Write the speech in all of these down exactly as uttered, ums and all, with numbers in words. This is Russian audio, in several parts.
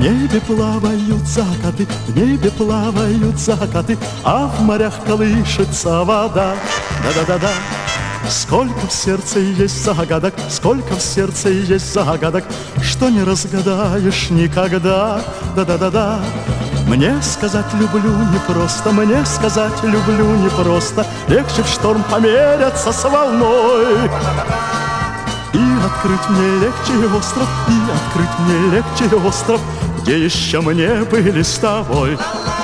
небе плавают закаты, в небе плавают закаты, а в морях колышется вода. Да-да-да-да. Сколько в сердце есть загадок, сколько в сердце есть загадок, что не разгадаешь никогда. Да-да-да-да. Мне сказать люблю непросто, мне сказать люблю непросто. Легче в шторм померяться с волной. И открыть мне легче остров, и открыть мне легче остров, где еще мне были с тобой.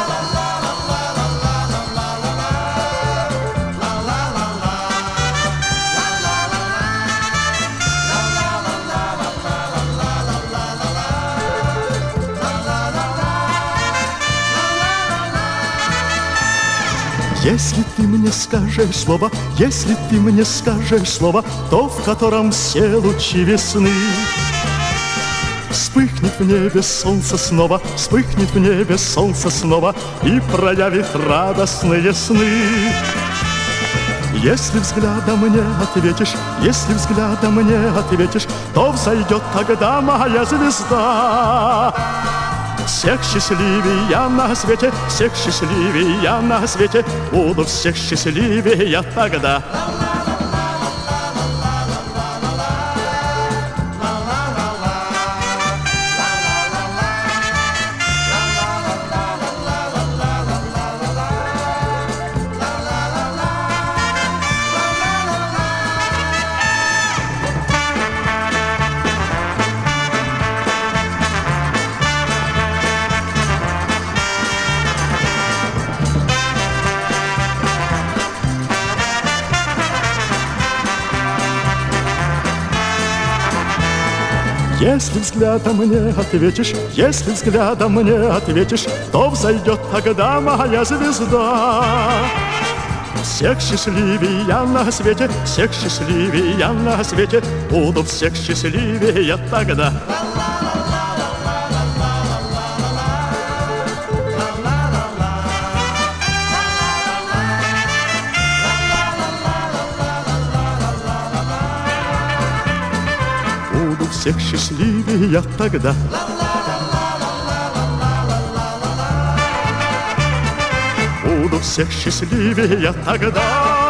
Если ты мне скажешь слово, если ты мне скажешь слово, то в котором все лучи весны. Вспыхнет в небе солнце снова, вспыхнет в небе солнце снова и проявит радостные сны. Если взглядом мне ответишь, если взглядом мне ответишь, то взойдет тогда моя звезда. Всех счастливее я на свете, всех счастливее я на свете, буду всех счастливее я тогда. Если взглядом мне ответишь, если взглядом мне ответишь, то взойдет тогда моя звезда. Всех счастливее я на свете, всех счастливее я на свете, буду всех счастливее я тогда. Буду всех счастливее я тогда. Буду всех счастливее я тогда.